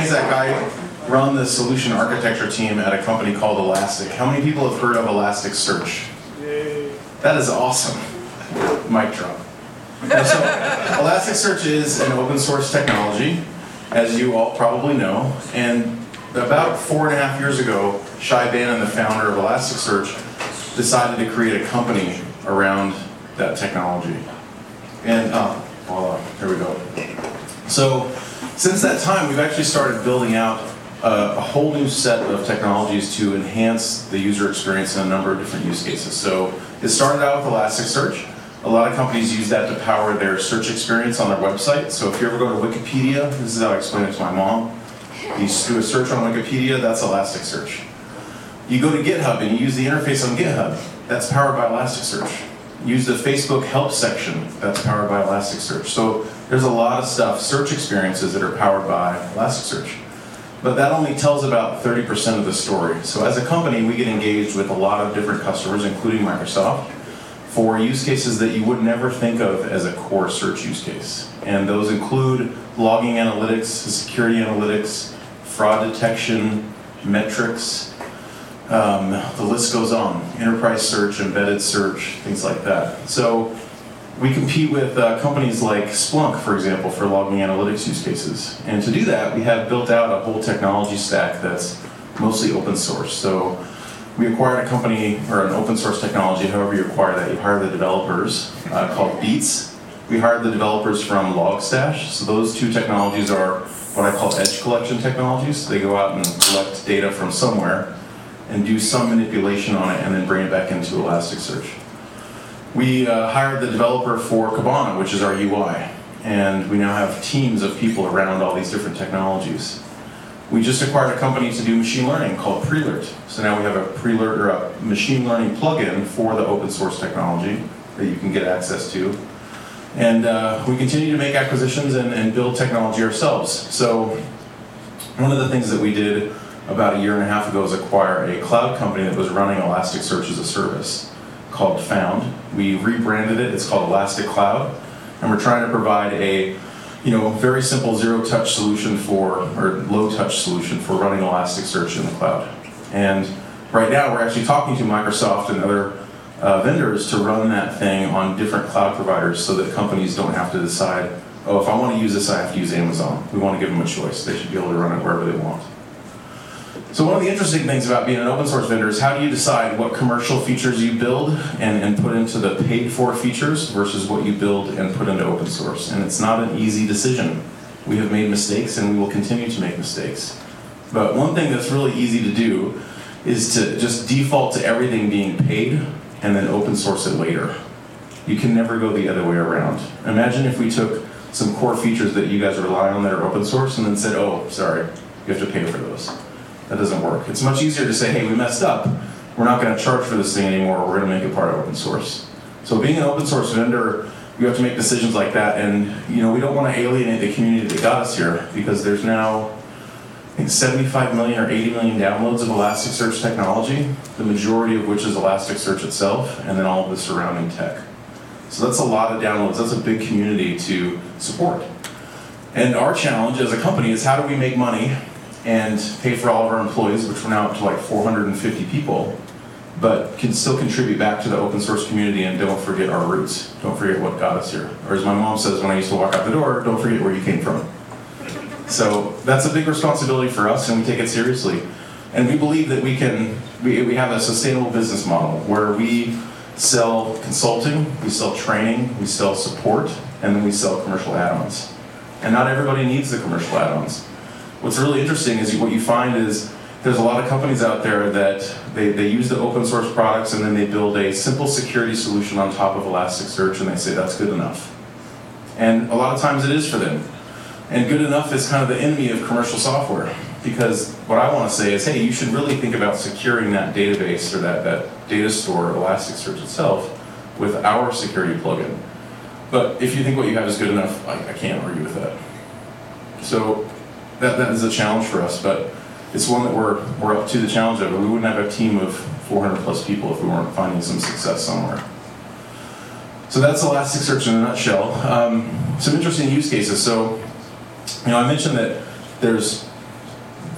Danny Zach. I run the solution architecture team at a company called Elastic. How many people have heard of Elasticsearch? Yay. That is awesome. Mic drop. So Elasticsearch is an open source technology, as you all probably know, and about 4.5 years ago, Shai Banin, the founder of Elasticsearch, decided to create a company around that technology. And voila, here we go. So since that time, we've actually started building out a whole new set of technologies to enhance the user experience in a number of different use cases. So it started out with Elasticsearch. A lot of companies use that to power their search experience on their website. So if you ever go to Wikipedia, this is how I explain it to my mom. You do a search on Wikipedia, that's Elasticsearch. You go to GitHub and you use the interface on GitHub, that's powered by Elasticsearch. Use the Facebook help section, that's powered by Elasticsearch. So there's a lot of stuff, search experiences that are powered by Elasticsearch. But that only tells about 30% of the story. So as a company, we get engaged with a lot of different customers, including Microsoft, for use cases that you would never think of as a core search use case. And those include logging analytics, security analytics, fraud detection, metrics, the list goes on. Enterprise search, embedded search, things like that. So we compete with companies like Splunk, for example, for logging analytics use cases. And to do that, we have built out a whole technology stack that's mostly open source. So we acquired a company, or an open source technology, however you acquire that, you hire the developers, called Beats. We hired the developers from Logstash. So those two technologies are what I call edge collection technologies. They go out and collect data from somewhere and do some manipulation on it and then bring it back into Elasticsearch. We hired the developer for Kibana, which is our UI. And we now have teams of people around all these different technologies. We just acquired a company to do machine learning called Prelert. So now we have a Prelert, or a machine learning plugin for the open source technology that you can get access to. And we continue to make acquisitions and build technology ourselves. So one of the things that we did about 1.5 years ago was acquire a cloud company that was running Elasticsearch as a service called Found. We rebranded it, it's called Elastic Cloud, and we're trying to provide a very simple zero-touch solution or low-touch solution for running Elasticsearch in the cloud. And right now we're actually talking to Microsoft and other vendors to run that thing on different cloud providers so that companies don't have to decide, oh, if I want to use this, I have to use Amazon. We want to give them a choice. They should be able to run it wherever they want. So one of the interesting things about being an open source vendor is how do you decide what commercial features you build and put into the paid for features versus what you build and put into open source. And it's not an easy decision. We have made mistakes and we will continue to make mistakes. But one thing that's really easy to do is to just default to everything being paid and then open source it later. You can never go the other way around. Imagine if we took some core features that you guys rely on that are open source and then said, oh, sorry, you have to pay for those. That doesn't work. It's much easier to say, hey, we messed up. We're not going to charge for this thing anymore. We're going to make it part of open source. So being an open source vendor, you have to make decisions like that. And we don't want to alienate the community that got us here because there's now, I think, 75 million or 80 million downloads of Elasticsearch technology, the majority of which is Elasticsearch itself, and then all of the surrounding tech. So that's a lot of downloads. That's a big community to support. And our challenge as a company is how do we make money and pay for all of our employees, which we're now up to like 450 people, but can still contribute back to the open source community and don't forget our roots. Don't forget what got us here. Or as my mom says when I used to walk out the door, don't forget where you came from. So that's a big responsibility for us and we take it seriously. And we believe that we have a sustainable business model where we sell consulting, we sell training, we sell support, and then we sell commercial add-ons. And not everybody needs the commercial add-ons. What's really interesting is what you find is there's a lot of companies out there that they use the open source products and then they build a simple security solution on top of Elasticsearch and they say that's good enough. And a lot of times it is for them. And good enough is kind of the enemy of commercial software because what I want to say is, hey, you should really think about securing that database or that data store, Elasticsearch itself, with our security plugin. But if you think what you have is good enough, I can't argue with that. So that is a challenge for us, but it's one that we're up to the challenge of. We wouldn't have a team of 400 plus people if we weren't finding some success somewhere. So that's Elasticsearch in a nutshell. Some interesting use cases. So, I mentioned that there's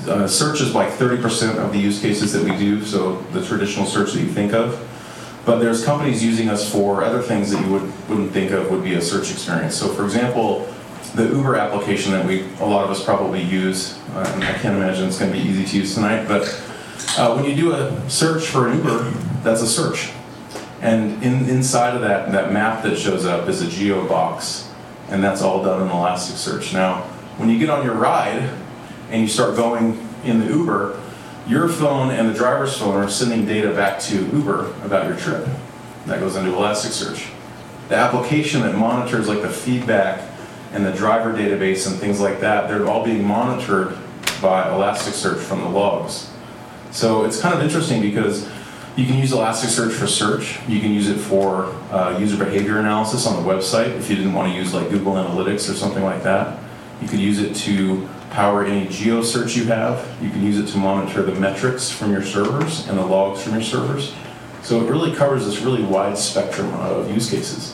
Search is like 30% of the use cases that we do, so the traditional search that you think of. But there's companies using us for other things that you wouldn't think of would be a search experience. So for example, the Uber application that a lot of us probably use, and I can't imagine it's going to be easy to use tonight, but when you do a search for an Uber, that's a search. And inside of that map that shows up is a geo box, and that's all done in Elasticsearch. Now, when you get on your ride and you start going in the Uber, your phone and the driver's phone are sending data back to Uber about your trip. That goes into Elasticsearch. The application that monitors like the feedback and the driver database and things like that, they're all being monitored by Elasticsearch from the logs. So it's kind of interesting because you can use Elasticsearch for search. You can use it for user behavior analysis on the website if you didn't want to use like Google Analytics or something like that. You could use it to power any geo search you have. You can use it to monitor the metrics from your servers and the logs from your servers. So it really covers this really wide spectrum of use cases.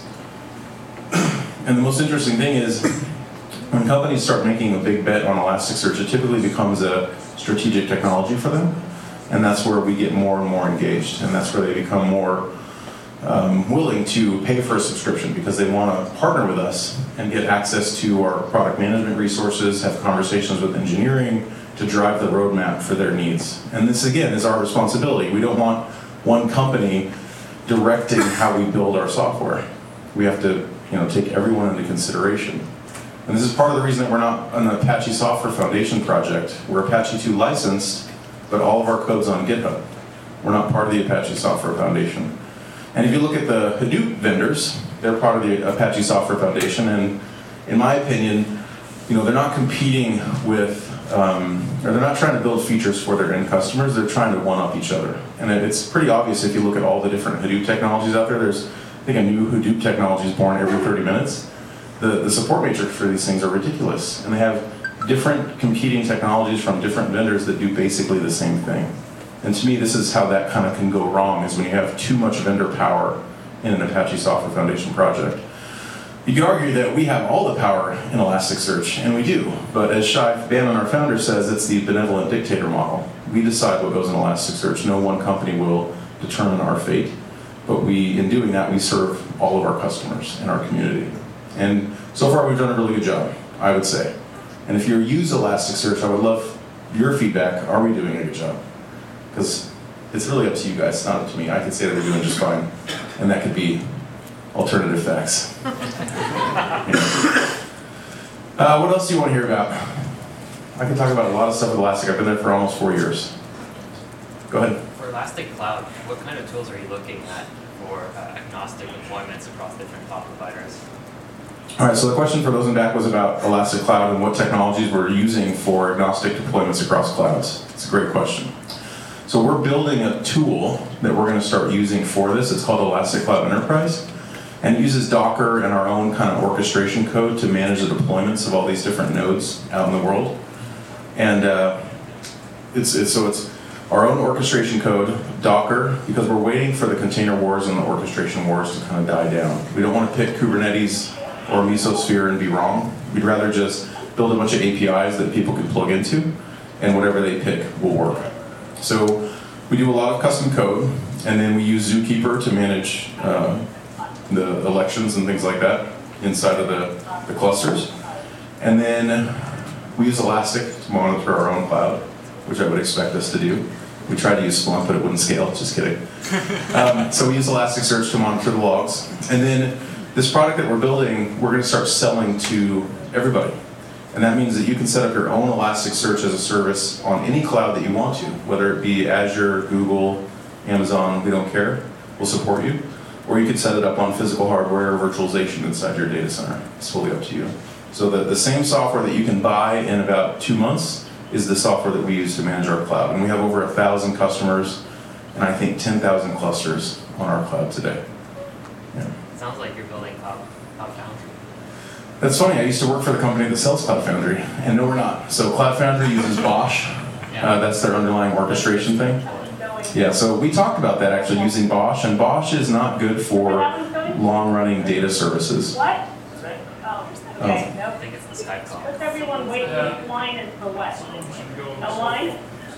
And the most interesting thing is when companies start making a big bet on Elasticsearch, it typically becomes a strategic technology for them. And that's where we get more and more engaged. And that's where they become more willing to pay for a subscription because they want to partner with us and get access to our product management resources, have conversations with engineering to drive the roadmap for their needs. And this, again, is our responsibility. We don't want one company directing how we build our software. We have to take everyone into consideration. And this is part of the reason that we're not an Apache Software Foundation project. We're Apache 2 licensed, but all of our code's on GitHub. We're not part of the Apache Software Foundation. And if you look at the Hadoop vendors, they're part of the Apache Software Foundation, and in my opinion, they're not competing with, or they're not trying to build features for their end customers, they're trying to one-up each other. And it's pretty obvious if you look at all the different Hadoop technologies out there, there's, I think, a new Hadoop technology is born every 30 minutes. The support matrix for these things are ridiculous, and they have different competing technologies from different vendors that do basically the same thing. And to me, this is how that kind of can go wrong, is when you have too much vendor power in an Apache Software Foundation project. You could argue that we have all the power in Elasticsearch, and we do, but as Shai Bannon, our founder, says, it's the benevolent dictator model. We decide what goes in Elasticsearch. No one company will determine our fate, but in doing that, we serve all of our customers and our community. And so far, we've done a really good job, I would say. And if you use Elasticsearch, I would love your feedback. Are we doing a good job? Because it's really up to you guys, it's not up to me. I could say that we're doing just fine, and that could be alternative facts. What else do you want to hear about? I can talk about a lot of stuff with Elastic. I've been there for almost 4 years. Go ahead. For Elastic Cloud, what kind of tools are you looking at for agnostic deployments across different cloud providers? All right, so the question for those in back was about Elastic Cloud and what technologies we're using for agnostic deployments across clouds. It's a great question. So we're building a tool that we're going to start using for this. It's called Elastic Cloud Enterprise, and it uses Docker and our own kind of orchestration code to manage the deployments of all these different nodes out in the world. And it's our own orchestration code, Docker, because we're waiting for the container wars and the orchestration wars to kind of die down. We don't want to pick Kubernetes or Mesosphere and be wrong. We'd rather just build a bunch of APIs that people can plug into, and whatever they pick will work. So we do a lot of custom code, and then we use Zookeeper to manage the elections and things like that inside of the clusters. And then we use Elastic to monitor our own cloud, which I would expect us to do. We tried to use Splunk, but it wouldn't scale, just kidding. So we use Elasticsearch to monitor the logs. And then this product that we're building, we're going to start selling to everybody. And that means that you can set up your own Elasticsearch as a service on any cloud that you want to, whether it be Azure, Google, Amazon, we don't care. We'll support you. Or you could set it up on physical hardware or virtualization inside your data center. It's fully up to you. So the same software that you can buy in about 2 months is the software that we use to manage our cloud. And we have over 1,000 customers and I think 10,000 clusters on our cloud today. Yeah. It sounds like you're building Cloud Foundry. That's funny, I used to work for the company that sells Cloud Foundry, and no, we're not. So Cloud Foundry uses Bosch. That's their underlying orchestration thing. Yeah, so we talked about that actually, using Bosch, and Bosch is not good for long-running data services. What? Oh, okay. I think it's the Skype call. What's everyone waiting wait, line is for what? A line?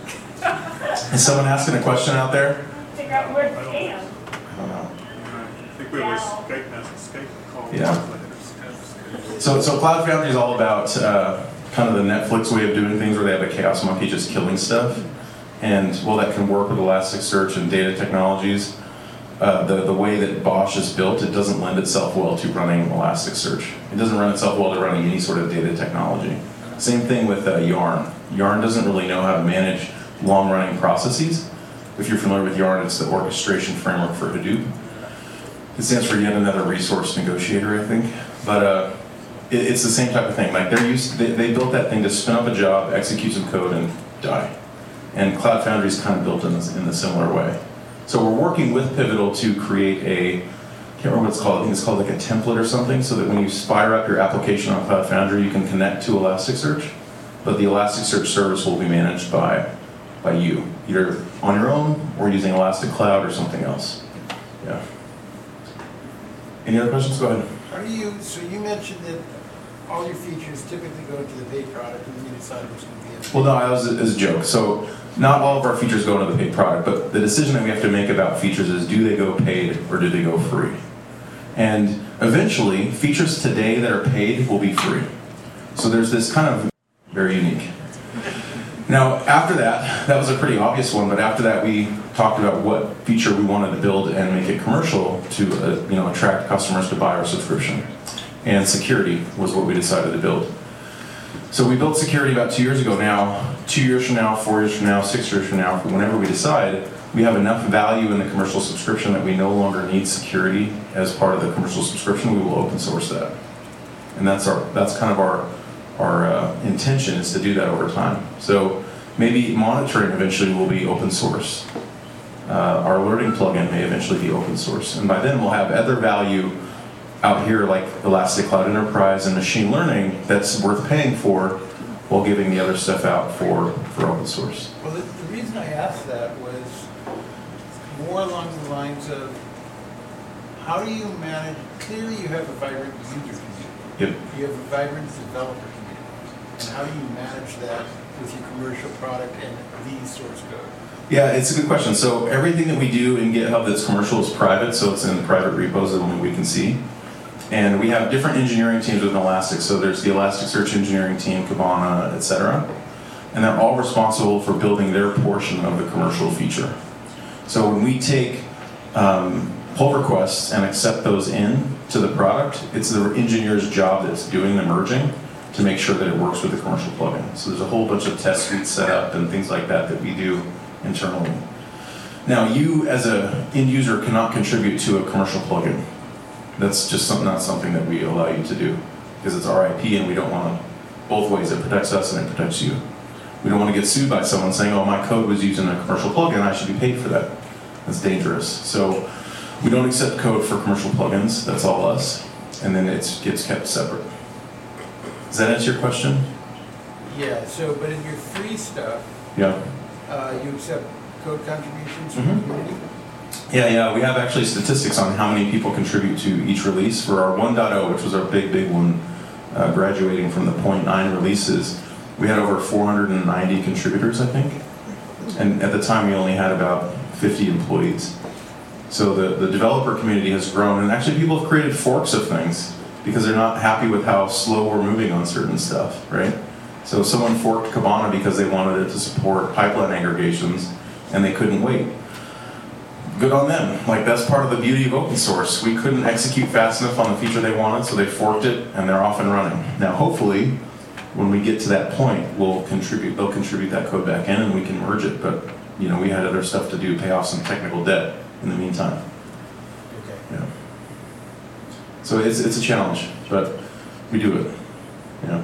Is someone asking a question out there? Figure out where to stand. I don't know. I think we have a Skype call. Yeah. So Cloud Foundry is all about kind of the Netflix way of doing things, where they have a chaos monkey just killing stuff. And while that can work with Elasticsearch and data technologies, the way that Bosch is built, it doesn't lend itself well to running Elasticsearch. It doesn't run itself well to running any sort of data technology. Same thing with Yarn. Yarn doesn't really know how to manage long-running processes. If you're familiar with Yarn, it's the orchestration framework for Hadoop. It stands for yet another resource negotiator, I think. But it's the same type of thing. Like they built that thing to spin up a job, execute some code, and die. And Cloud Foundry is kind of built in a similar way. So we're working with Pivotal to create I can't remember what it's called, I think it's called like a template or something, so that when you fire up your application on Cloud Foundry, you can connect to Elasticsearch, but the Elasticsearch service will be managed by you, either on your own or using Elastic Cloud or something else. Yeah. Any other questions? Go ahead. So you mentioned that all your features typically go into the paid product and then you decide which one to be in. Well, no, that was a joke. So not all of our features go into the paid product, but the decision that we have to make about features is, do they go paid or do they go free? And eventually, features today that are paid will be free. So there's this kind of very unique. Now, after that was a pretty obvious one, but after that we talked about what feature we wanted to build and make it commercial to attract customers to buy our subscription. And security was what we decided to build. So we built security about 2 years ago now. 2 years from now, 4 years from now, 6 years from now, whenever we decide we have enough value in the commercial subscription that we no longer need security as part of the commercial subscription, we will open source that. And that's kind of our intention, is to do that over time. So maybe monitoring eventually will be open source. Our alerting plugin may eventually be open source. And by then we'll have other value out here like Elastic Cloud Enterprise and machine learning that's worth paying for, while giving the other stuff out for open source. Well, the reason I asked that was more along the lines of, how do you manage, clearly you have a vibrant user community. Yep. You have a vibrant developer community. And how do you manage that with your commercial product and the source code? Yeah, it's a good question. So everything that we do in GitHub that's commercial is private, so it's in private repos that only we can see. And we have different engineering teams within Elastic. So there's the Elasticsearch engineering team, Kibana, etc. And they're all responsible for building their portion of the commercial feature. So when we take pull requests and accept those in to the product, it's the engineer's job that's doing the merging to make sure that it works with the commercial plugin. So there's a whole bunch of test suites set up and things like that that we do internally. Now, you as an end user cannot contribute to a commercial plugin. That's just not something that we allow you to do, because it's our IP and we don't want to, both ways, it protects us and it protects you. We don't want to get sued by someone saying, oh, my code was used in a commercial plugin, I should be paid for that. That's dangerous. So we don't accept code for commercial plugins, that's all us, and then it gets kept separate. Does that answer your question? Yeah, so, but in your free stuff, Yeah. You accept code contributions from the community? Yeah, we have actually statistics on how many people contribute to each release. For our 1.0, which was our big one, graduating from the 0.9 releases, we had over 490 contributors, I think. And at the time, we only had about 50 employees. So the developer community has grown, and actually people have created forks of things because they're not happy with how slow we're moving on certain stuff, right? So someone forked Kibana because they wanted it to support pipeline aggregations, and they couldn't wait. Good on them. Like, that's part of the beauty of open source. We couldn't execute fast enough on the feature they wanted, so they forked it, and they're off and running. Now, hopefully, when we get to that point, they'll contribute that code back in, and we can merge it. But, we had other stuff to do, pay off some technical debt in the meantime. Okay. Yeah. So it's a challenge, but we do it. Yeah.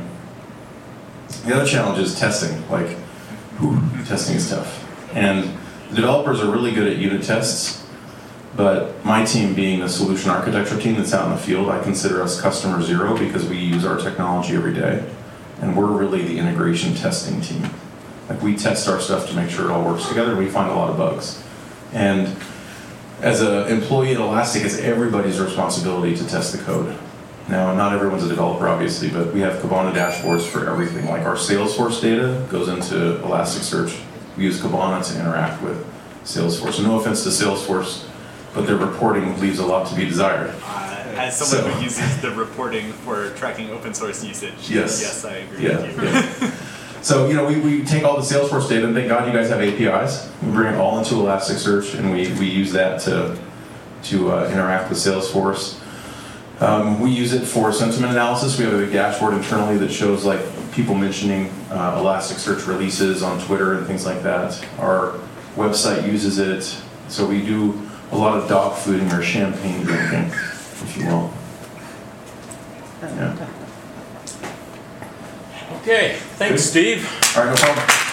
The other challenge is testing. Testing is tough. And the developers are really good at unit tests, but my team, being the solution architecture team that's out in the field, I consider us customer zero because we use our technology every day. And we're really the integration testing team. We test our stuff to make sure it all works together, and we find a lot of bugs. And as an employee at Elastic, it's everybody's responsibility to test the code. Now, not everyone's a developer, obviously, but we have Kibana dashboards for everything. Like our Salesforce data goes into Elasticsearch. We use Kibana to interact with Salesforce. So no offense to Salesforce, but their reporting leaves a lot to be desired. As someone who uses the reporting for tracking open source usage, yes, I agree with you. Yeah. So, we take all the Salesforce data, and thank God you guys have APIs. We bring it all into Elasticsearch, and we use that to interact with Salesforce. We use it for sentiment analysis. We have a big dashboard internally that shows like people mentioning Elasticsearch releases on Twitter and things like that. Our website uses it, so we do a lot of dog fooding or champagne drinking, if you will. Yeah. Okay, thanks, Steve. All right, no problem.